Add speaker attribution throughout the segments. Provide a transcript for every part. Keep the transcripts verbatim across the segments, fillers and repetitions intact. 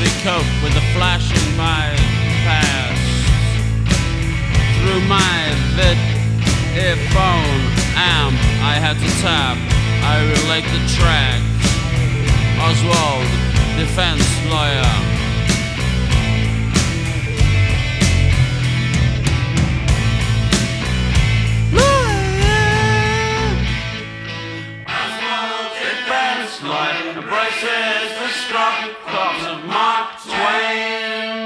Speaker 1: to cope with the flashing my past. Through my vid earphone amp I had to tap, I relate the tracks. Oswald, defense lawyer. Embraces the struck corpse of Mark Twain.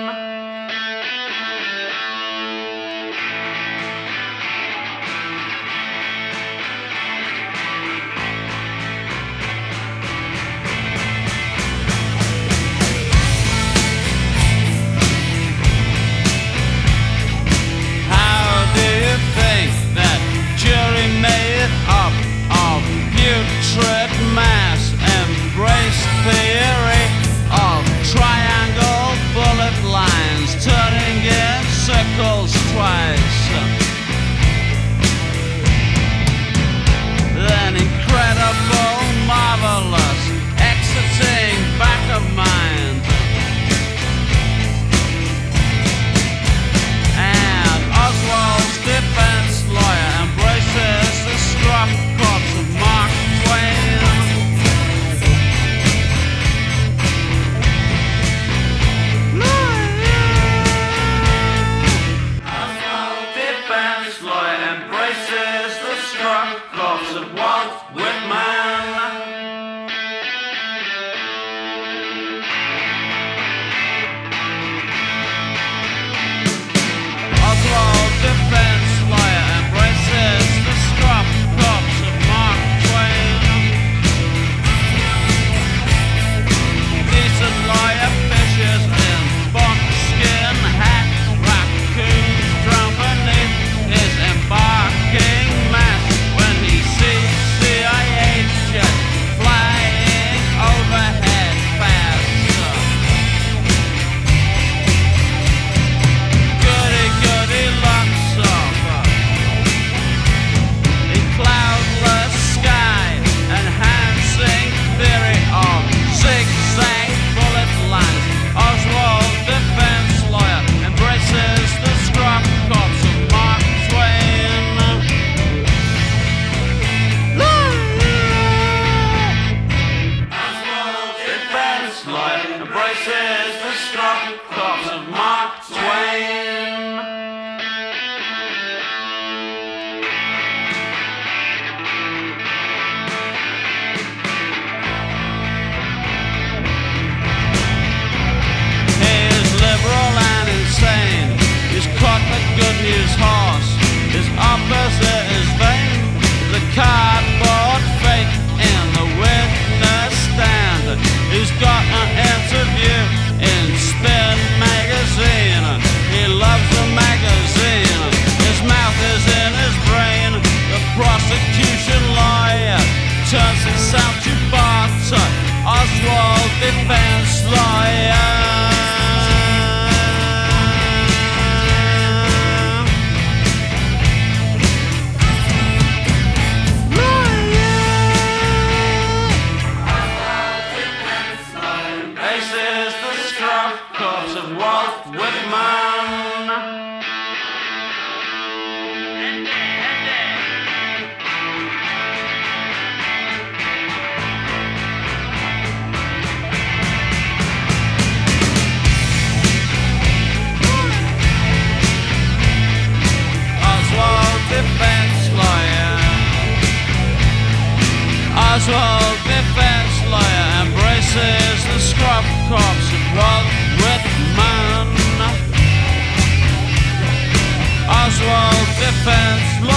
Speaker 1: How do you think that jury made up of putrid mass? Embrace theory of triangle bullet lines turning in circles twice. Then incredible, marvelous, exiting back of mind. And Oswald's defense lawyer embraces the struck corpse of Mark Twain. Corpse of Walt Whitman. Oswald, defense lawyer, embraces the struck corpse of Mark Twain. Decent lawyer fishes in buckskin hats, raccoons drown beneath his embarking mask. C I A jet flying overhead fast. Goody goody locks up a cloudless sky, enhancing theory of zigzag bullet lines. Oswald, defense lawyer, embraces the struck corpse of Mark Twain. Embraces the struck corpse of Mark Twain. He is liberal and insane. He's caught the good news horse. His opposite is vain. The cardboard fake in the witness stand. He's got an interview in Spin magazine. He loves the magazine. His mouth is in his brain. The prosecution lawyer turns himself to Barter. Oswald, defense lawyer. Corpse of Walt Whitman. Oswald, defense lawyer. Oswald, defense lawyer, embraces the scrub corpse of Walt Whitman. Oswald, defense lawyer.